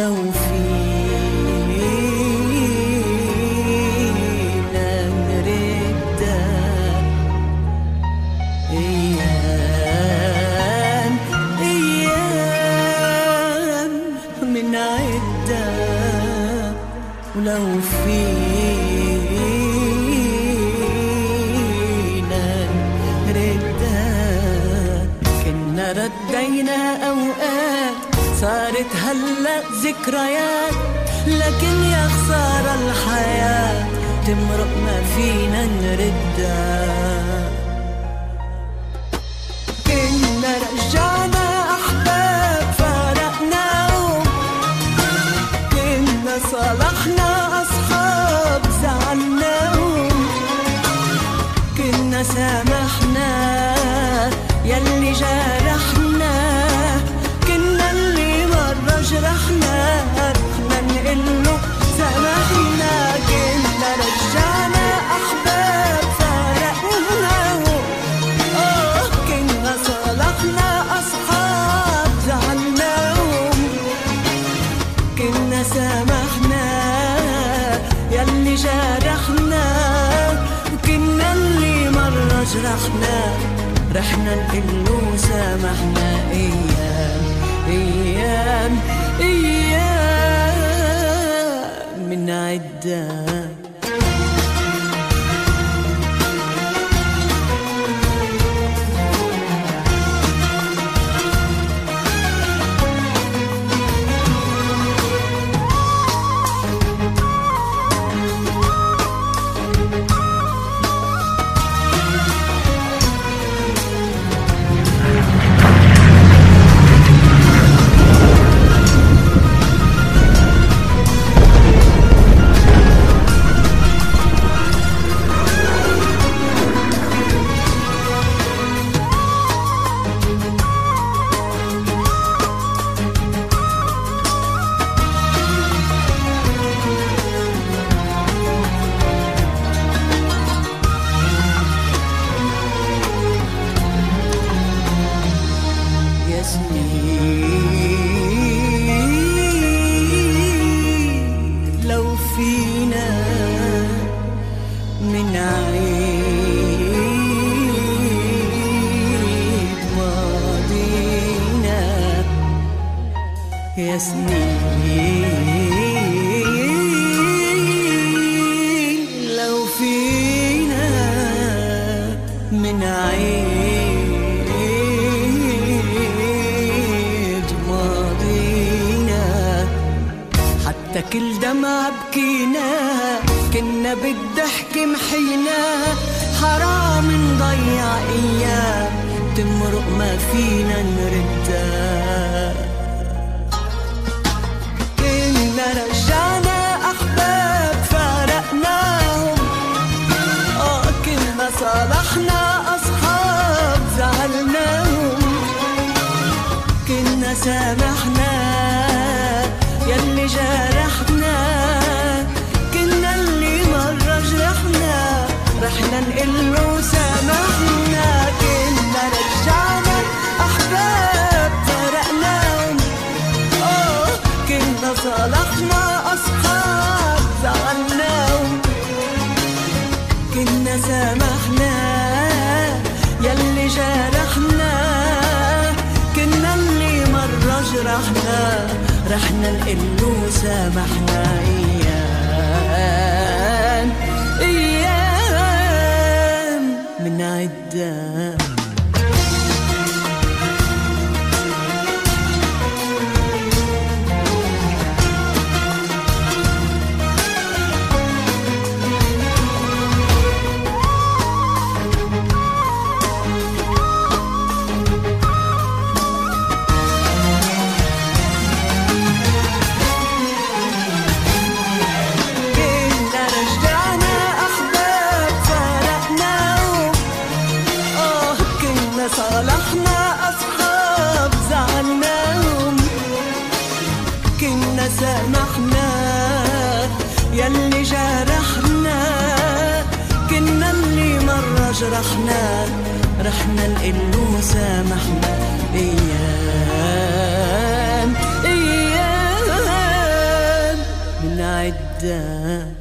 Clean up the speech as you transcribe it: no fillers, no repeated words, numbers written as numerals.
ولو فينا نردها أيام أيام من عدة ولو فينا نردها كنا ردينا أوقات صارت هلأ ذكريات لكن يا خسارة الحياة تمرق ما فينا نردها كنا رجعنا أحباب فارقناهم كنا صالحنا أصحاب زعلناهم كنا سامحنا يلي جرحنا كنا اللي مرة جرحنا رحنا نقله سامحنا كنا رجعنا أحباب فارقناهم كنا صالحنا أصحاب زعلناهم كنا سامحنا يلي جرحنا وكنا اللي مرة جرحنا رحنا نقله سامحنا أيام أيام أيام من عدة لو فينا من عيد ماضينا يا سنين لو فينا من عيد ماضينا حتى كل دمعة بكينا كنا بالضحك محينا حرام نضيع أيام تمرق ما فينا نردها كنا رجعنا أحباب فارقناهم كنا صالحنا أصحاب زعلناهم كنا سامحنا يلي جرحنا كنا اللي مرة جرحنا رحنا نقله سامحنا كنا رجعنا أحباب فارقناهم كنا صالحنا أصحاب زعلناهم كنا سامحنا يلي جرحنا كنا اللي مرة جرحنا رحنا نقله سامحنا أيام أيام من عدة صالحنا أصحاب زعلناهم كنا سامحنا يلي جرحنا كنا اللي مرة جرحنا رحنا نقله سامحنا أيام أيام بعدها